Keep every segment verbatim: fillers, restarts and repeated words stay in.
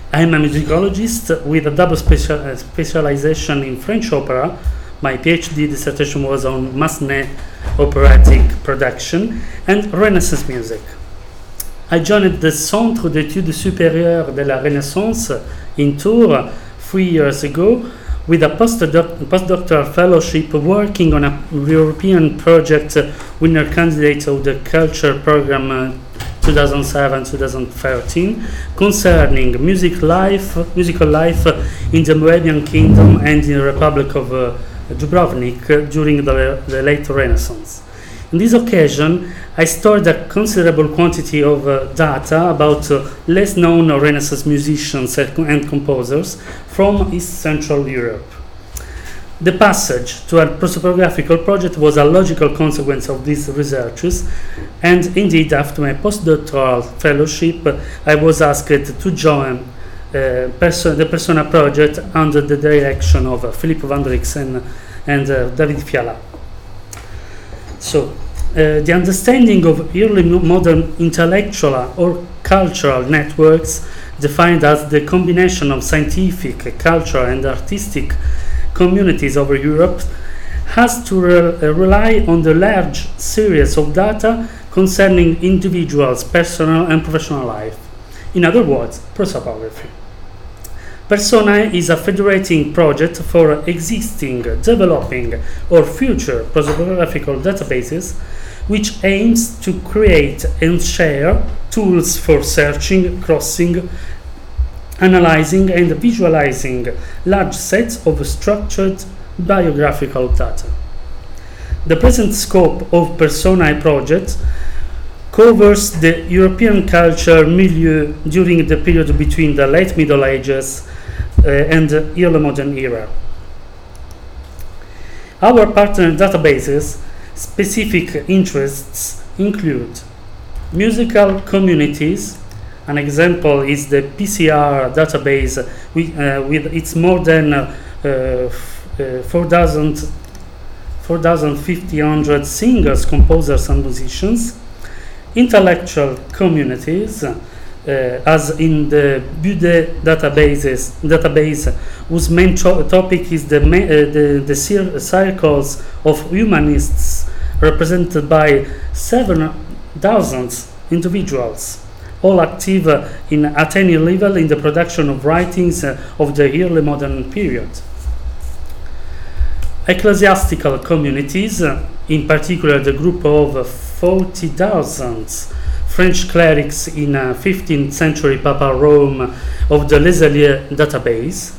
I am a musicologist with a double special, uh, specialization in French opera. My PhD dissertation was on Massenet operatic production and Renaissance music. I joined the Centre d'études supérieures de la Renaissance in Tours three years ago with a postdoc- postdoctoral fellowship working on a European project uh, winner candidate of the Culture Program uh, two thousand seven to twenty thirteen concerning music life, musical life in the Moravian Kingdom and in the Republic of uh, Dubrovnik uh, during the, the late Renaissance. On this occasion, I stored a considerable quantity of uh, data about uh, less known Renaissance musicians and composers from East Central Europe. The passage to a prosopographical project was a logical consequence of these researches, and indeed, after my postdoctoral fellowship, I was asked to join uh, perso- the Persona project under the direction of uh, Philippe van Drixen and uh, David Fiala. So, uh, the understanding of early modern intellectual or cultural networks, defined as the combination of scientific, cultural, and artistic communities over Europe, has to re- rely on the large series of data concerning individuals' personal and professional life. In other words, prosopography. Persona is a federating project for existing, developing, or future prosopographical databases, which aims to create and share tools for searching, crossing, analyzing and visualizing large sets of structured biographical data. The present scope of Personae project covers the European culture milieu during the period between the late Middle Ages uh, and the early modern era. Our partner databases' specific interests include musical communities. An example is the P C R database with, uh, with its more than uh, uh, four thousand five hundred singers, composers, and musicians. Intellectual communities, uh, as in the Bude databases, database, whose main to- topic is the, ma- uh, the, the cir- circles of humanists, represented by seven thousand individuals, all active uh, in at any level in the production of writings uh, of the early modern period. Ecclesiastical communities, uh, in particular the group of forty thousand French clerics in uh, fifteenth century Papal Rome of the Les Alliés database.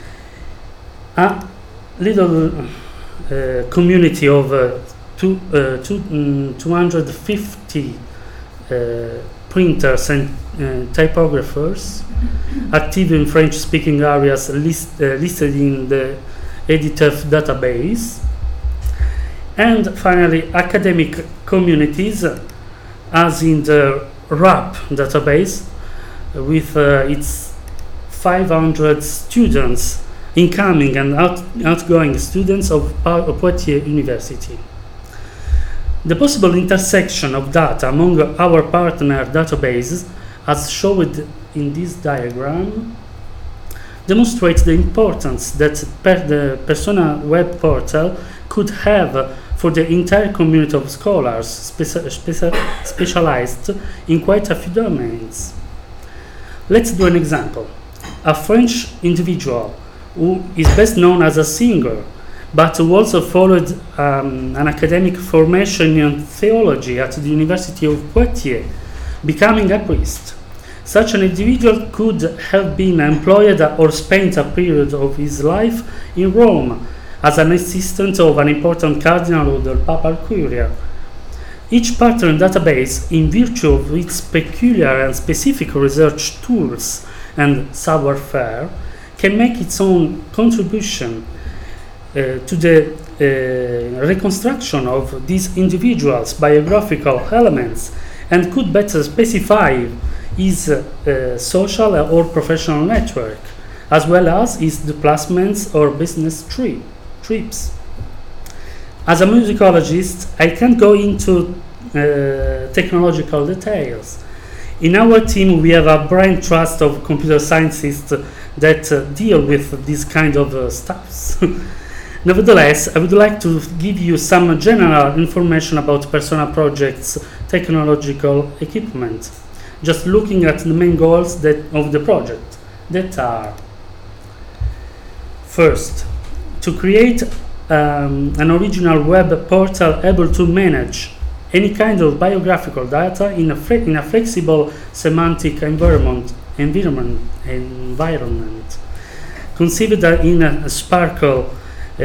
A little uh, community of uh, two, uh, two, um, two hundred fifty uh, printers and uh, typographers active in French-speaking areas list, uh, listed in the EDITEF database. And finally, academic communities, uh, as in the R A P database, uh, with uh, its five hundred students, incoming and out, outgoing students of pa- Poitiers University. The possible intersection of data among our partner databases, as shown in this diagram, demonstrates the importance that per the Persona web portal could have for the entire community of scholars speci- speci- specialized in quite a few domains. Let's do an example. A French individual who is best known as a singer, but who also followed um, an academic formation in theology at the University of Poitiers, becoming a priest. Such an individual could have been employed or spent a period of his life in Rome as an assistant of an important cardinal of the Papal Curia. Each partner database, in virtue of its peculiar and specific research tools and savoir-faire, can make its own contribution uh, to the uh, reconstruction of these individuals' biographical elements, and could better specify his uh, social or professional network, as well as his deplacements or business trip, trips. As a musicologist, I can't go into uh, technological details. In our team, we have a brain trust of computer scientists that uh, deal with this kind of uh, stuffs. Nevertheless, I would like to give you some general information about Persona Project's technological equipment, just looking at the main goals that, of the project, that are: first, to create um, an original web portal able to manage any kind of biographical data in a, fle in a flexible semantic environment, environment, environment conceived in a Sparkle, uh,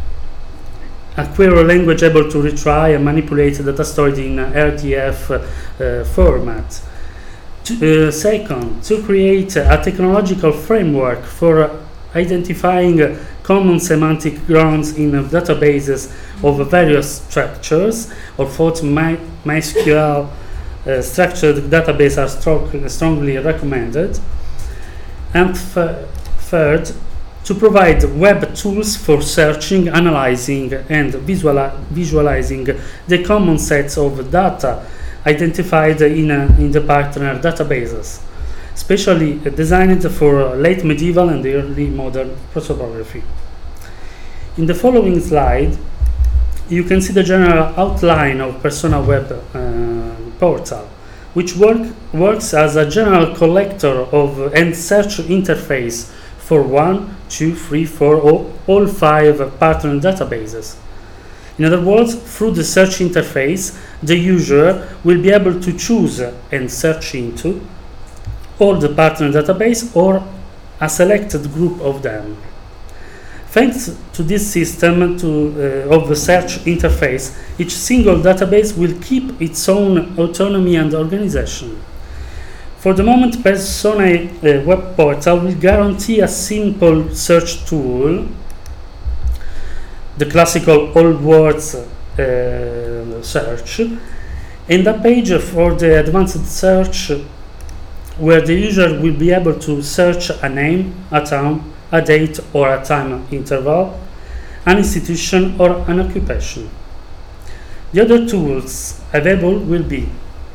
a query language able to retry and manipulate data stored in R D F uh, format. To, uh, second, to create a technological framework for identifying uh, common semantic grounds in uh, databases of various structures, or thought My, MySQL uh, structured database are strong, strongly recommended. And third, to provide web tools for searching, analyzing, and visuali visualizing the common sets of data identified in, uh, in the partner databases, especially uh, designed for uh, late medieval and early modern prosopography. In the following slide, you can see the general outline of Persona Web uh, Portal, which work, works as a general collector of uh, and search interface for one, two, three, four, or all five partner databases. In other words, through the search interface, the user will be able to choose and search into all the partner database or a selected group of them. Thanks to this system to, uh, of the search interface, each single database will keep its own autonomy and organization. For the moment, Persona uh, Web Portal will guarantee a simple search tool, the classical all words uh, search, and a page for the advanced search where the user will be able to search a name, a town, a date or a time interval, an institution or an occupation. The other tools available will be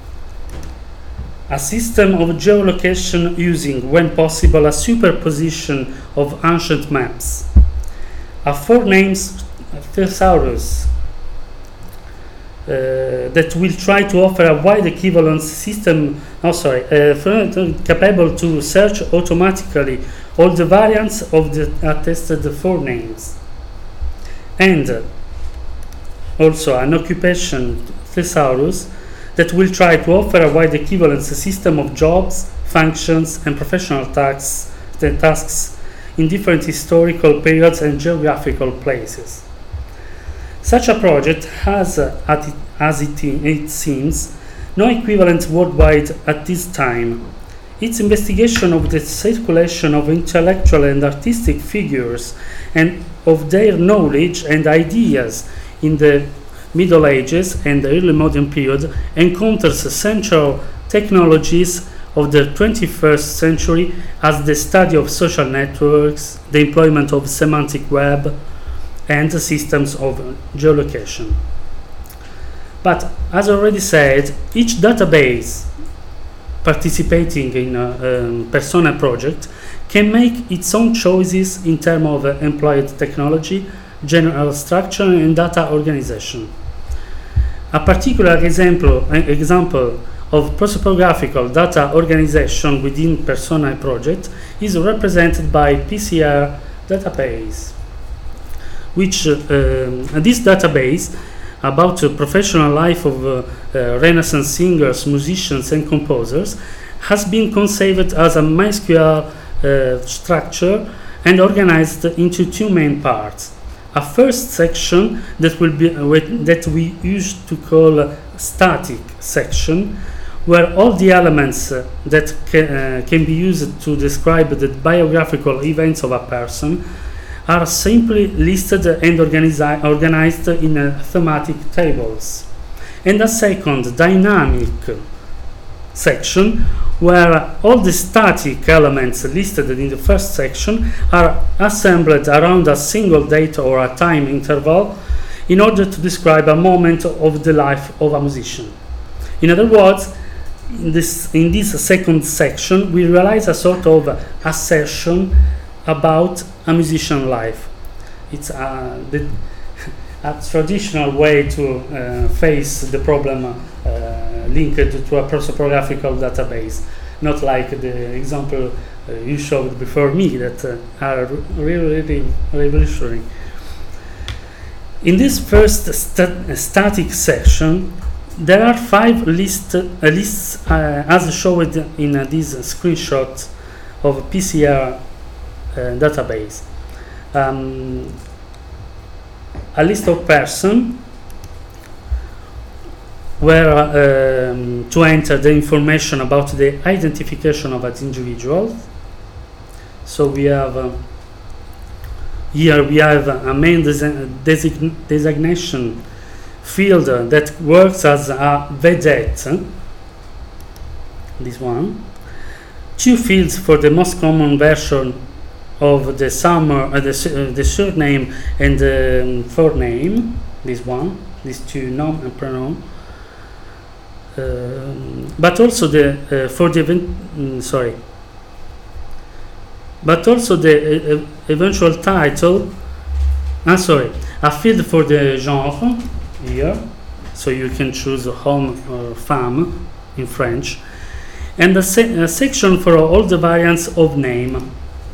a system of geolocation using, when possible, a superposition of ancient maps, a four names thesaurus uh, that will try to offer a wide equivalence system, oh sorry, uh, capable to search automatically all the variants of the attested forenames, and uh, also an occupation thesaurus that will try to offer a wide equivalence system of jobs, functions, and professional tasks, the tasks in different historical periods and geographical places. Such a project has, uh, at it, as it, it seems, no equivalent worldwide at this time. Its investigation of the circulation of intellectual and artistic figures and of their knowledge and ideas in the Middle Ages and the early modern period encounters central technologies of the twenty-first century as the study of social networks, the employment of semantic web, and the systems of geolocation. But as already said, each database participating in a um, Persona project can make its own choices in terms of uh, employed technology, general structure, and data organization. A particular example, uh, example of prosopographical data organization within Persona project is represented by P C R database, which uh, um, this database about the professional life of uh, uh, Renaissance singers, musicians, and composers has been conceived as a MySQL uh, structure and organized into two main parts. A first section that will be uh, that we used to call a static section, where all the elements uh, that ca uh, can be used to describe the biographical events of a person are simply listed and organized in uh, thematic tables. And a second dynamic section where all the static elements listed in the first section are assembled around a single date or a time interval in order to describe a moment of the life of a musician. In other words, in this in this second section, we realize a sort of assertion about a musician life. It's a, the, a traditional way to uh, face the problem uh, linked to a prosopographical database, not like the example uh, you showed before me that uh, are really, really revolutionary. In this first sta static section, there are five list, uh, lists uh, as showed in uh, this screenshot of P C R uh, database. Um, a list of person where um, to enter the information about the identification of an individual. So we have uh, here we have a main desi design designation field uh, that works as a vedette, this one. Two fields for the most common version of the summer, uh, the, uh, the surname and the um, forename, this one, these two nom and pronoun. Um, but also the uh, for the event, mm, sorry, but also the uh, eventual title. I'm sorry, a field for the genre here, so you can choose homme or femme in French, and a, se a section for all the variants of name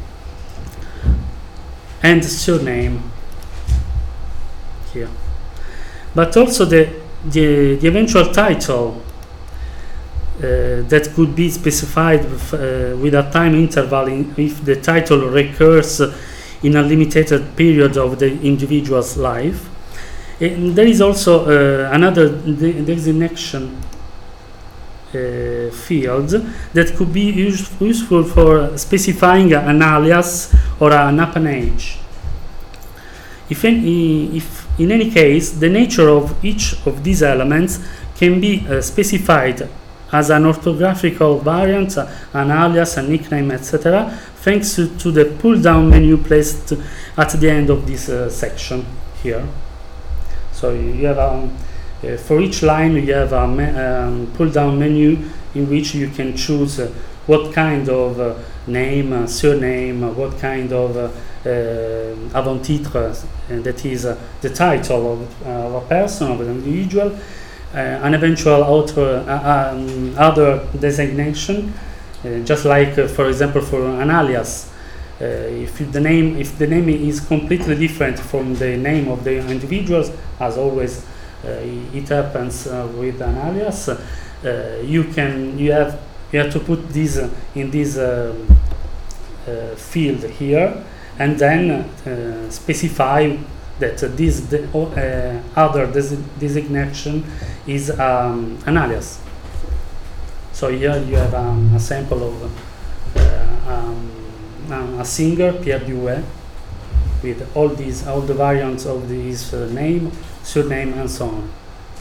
and surname here, but also the the, the eventual title uh, that could be specified with, uh, with a time interval in, if the title recurs in a limited period of the individual's life. And there is also uh, another de designation uh, field that could be use useful for specifying an alias or an appanage. If, any, if in any case, the nature of each of these elements can be uh, specified as an orthographical variant, an alias, a nickname, et cetera, thanks to, to the pull-down menu placed at the end of this uh, section here. So you have um, uh, for each line you have a um, pull-down menu in which you can choose uh, what kind of uh, name, uh, surname, uh, what kind of uh, uh, avant-titre, uh, that is uh, the title of, uh, of a person, of an individual, uh, an eventual author, uh, um, other designation, uh, just like uh, for example for an alias. Uh, if the name if the name is completely different from the name of the individuals, as always uh, it happens uh, with an alias, uh, you can you have you have to put this uh, in this uh, uh, field here, and then uh, specify that uh, this de uh, other des designation is um, an alias. So here you have um, a sample of uh, um, Um, a singer, Pierre Duet, with all these, all the variants of his uh, name, surname, and so on.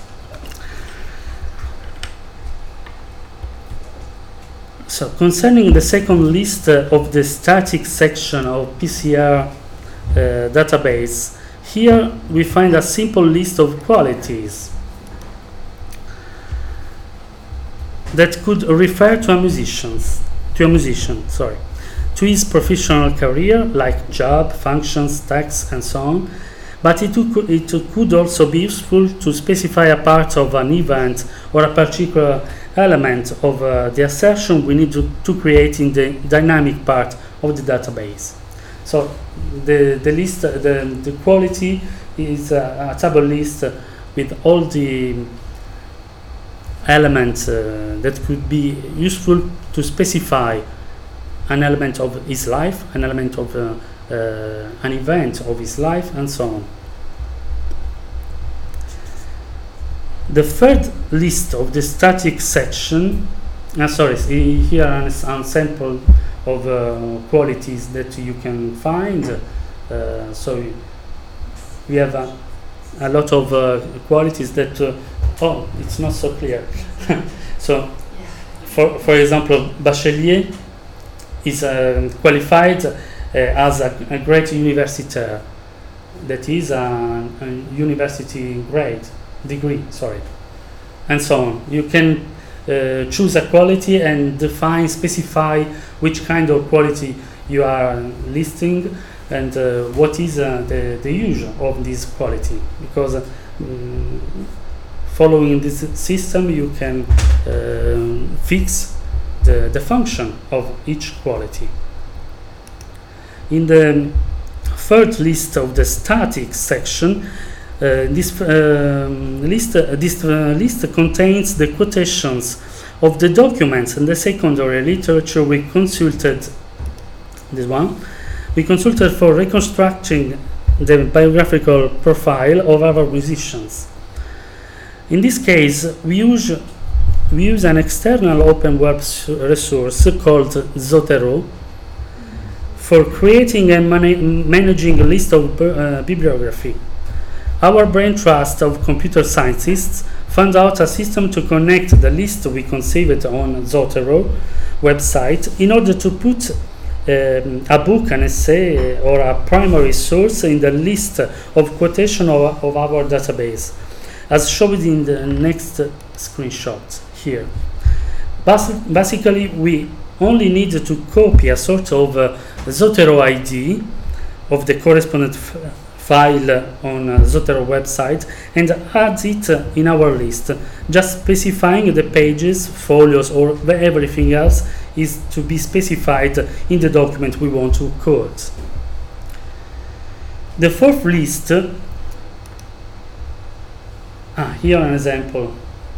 So, concerning the second list uh, of the static section of P C R uh, database, here we find a simple list of qualities that could refer to a musician's, to a musician, sorry. to his professional career, like job, functions, tax, and so on, but it, it could also be useful to specify a part of an event or a particular element of uh, the assertion we need to, to create in the dynamic part of the database. So the, the list, the, the quality is a, a table list with all the elements uh, that could be useful to specify an element of his life, an element of uh, uh, an event of his life, and so on. The third list of the static section, uh, sorry, here are a sample of uh, qualities that you can find. Uh, so we have a, a lot of uh, qualities that, uh, oh, it's not so clear. So, for, for example, Bachelier is uh, qualified uh, as a, a great universitaire, that is a, a university grade, degree, sorry, and so on. You can uh, choose a quality and define, specify which kind of quality you are listing and uh, what is uh, the, the use of this quality. Because uh, mm, following this system, you can uh, fix the, the function of each quality. In the third list of the static section, uh, this um, list uh, this uh, list contains the quotations of the documents and the secondary literature we consulted. This one we consulted for reconstructing the biographical profile of our musicians. In this case, we use we use an external open web resource called Zotero for creating and man managing a list of uh, bibliography. Our brain trust of computer scientists found out a system to connect the list we conceived on Zotero website in order to put um, a book, an essay, or a primary source in the list of quotation of, of our database, as shown in the next screenshot here. Bas basically, we only need to copy a sort of uh, Zotero I D of the correspondent file on uh, Zotero website and add it uh, in our list, just specifying the pages, folios, or everything else is to be specified in the document we want to quote. The fourth list, ah, here an example.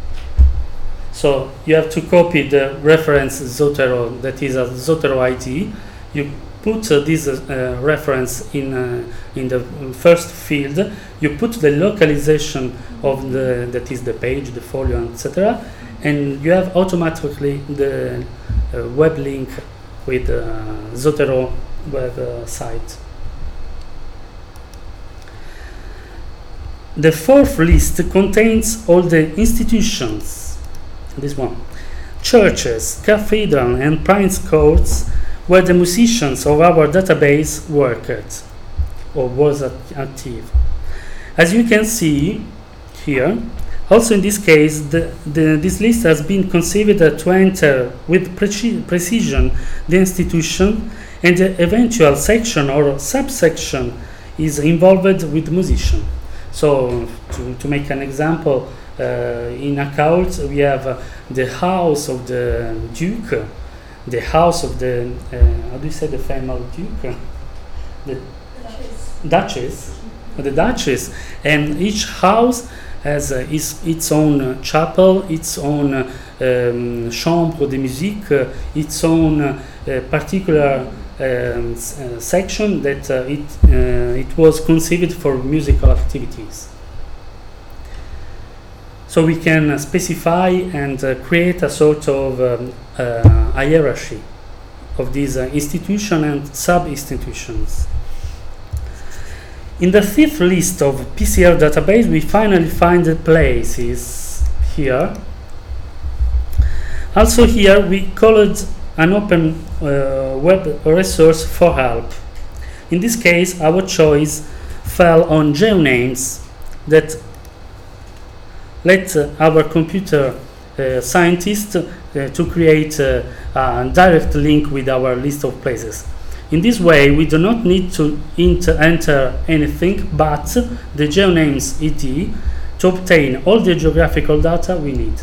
So you have to copy the reference Zotero, that is a Zotero I D. You put uh, this uh, reference in uh, in the first field. You put the localization of the that is the page, the folio, et cetera, and you have automatically the uh, web link with uh, Zotero web uh, site. The fourth list contains all the institutions. This one, churches, cathedrals, and prince courts, where the musicians of our database worked or was active. As you can see here, also in this case, the, the, this list has been conceived to enter with preci precision the institution, and the eventual section or subsection is involved with musician. So, to, to make an example, uh, in a cult we have uh, the house of the duke, the house of the, uh, how do you say the female duke? The duchess. Duchess, the duchess, and each house has uh, its, its own uh, chapel, its own uh, um, chambre de musique, uh, its own uh, uh, particular um, uh, section that uh, it, uh, it was conceived for musical activities. So we can uh, specify and uh, create a sort of um, uh, hierarchy of these uh, institutions and sub-institutions. In the fifth list of P C R database, we finally find the places here. Also here we called an open uh, web resource for help. In this case, our choice fell on geonames that let uh, our computer uh, scientists uh, to create uh, a direct link with our list of places. In this way, we do not need to enter anything but the geonames I D to obtain all the geographical data we need.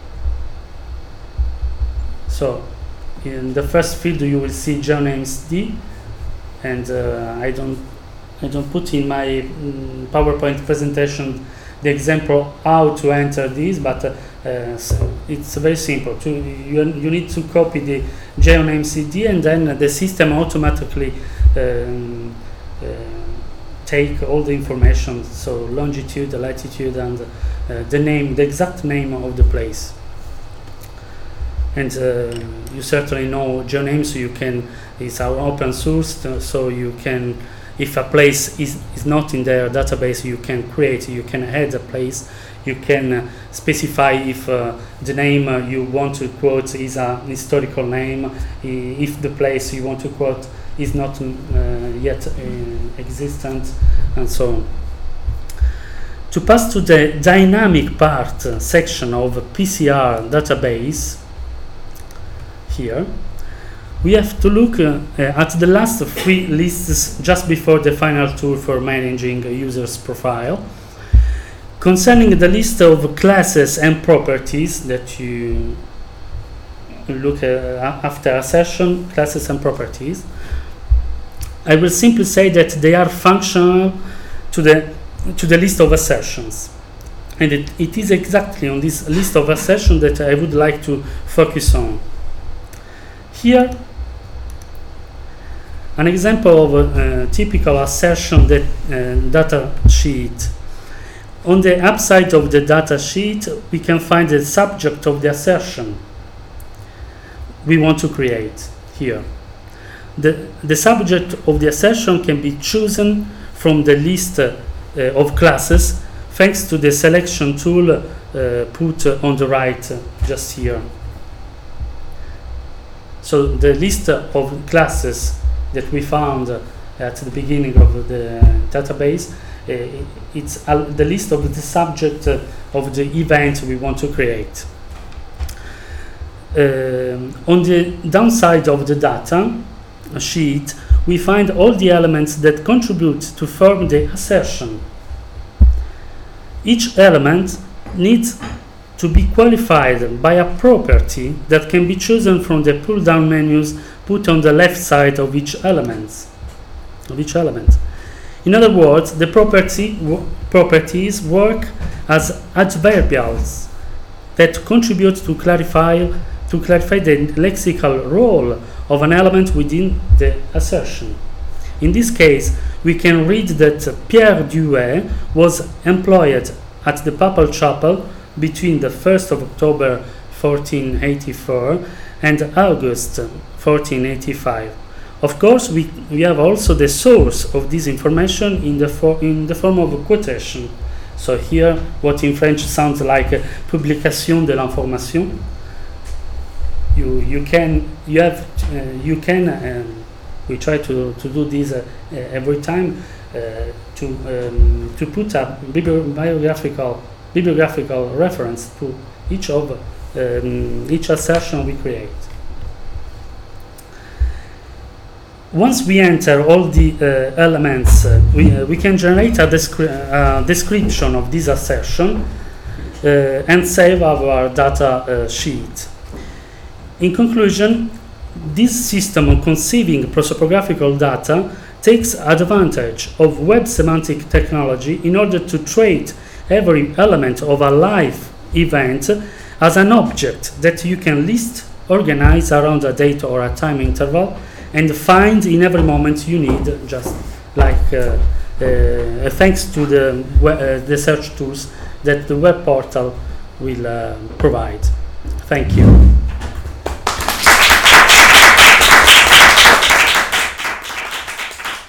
So, in the first field you will see geonames D, and uh, I don't I don't put in my mm, PowerPoint presentation the example how to enter this, but uh, uh, so it's very simple. To, you, you need to copy the geoname C D, and then the system automatically um, uh, take all the information, so longitude, latitude, and uh, the name, the exact name of the place. And uh, you certainly know geoname, so you can, it's our open source, so you can, if a place is, is not in their database, you can create, you can add a place, you can uh, specify if uh, the name uh, you want to quote is a historical name, if the place you want to quote is not uh, yet uh, existent, and so on. To pass to the dynamic part uh, section of P C R database, here, we have to look uh, at the last three lists just before the final tool for managing a user's profile. Concerning the list of classes and properties that you look at after assertion, classes and properties, I will simply say that they are functional to the to the list of assertions, and it, it is exactly on this list of assertions that I would like to focus on. Here, an example of a, a typical assertion that uh, data sheet. On the upside of the data sheet, we can find the subject of the assertion we want to create here. The, the subject of the assertion can be chosen from the list uh, of classes thanks to the selection tool uh, put uh, on the right uh, just here. So the list of classes that we found uh, at the beginning of the database, uh, it's uh, the list of the subject uh, of the event we want to create. Um, on the downside of the data sheet, we find all the elements that contribute to form the assertion. Each element needs to be qualified by a property that can be chosen from the pull-down menus put on the left side of each element. Of each element. In other words, the property properties work as adverbials that contribute to clarify to clarify the lexical role of an element within the assertion. In this case, we can read that Pierre Duet was employed at the Papal Chapel between the first of October fourteen eighty-four and August fourteen eighty-five. Of course, we, we have also the source of this information in the, for, in the form of a quotation. So here, what in French sounds like a publication de l'information. You, you can, you have, uh, you can, um, we try to, to do this uh, uh, every time, uh, to, um, to put a bibliographical, bibliographical reference to each of um, each assertion we create. Once we enter all the uh, elements, uh, we, uh, we can generate a descri uh, description of this assertion uh, and save our data uh, sheet. In conclusion, this system of conceiving prosopographical data takes advantage of web semantic technology in order to treat every element of a live event as an object that you can list, organize around a date or a time interval, and find in every moment you need, just like uh, uh, thanks to the, uh, the search tools that the web portal will uh, provide. Thank you.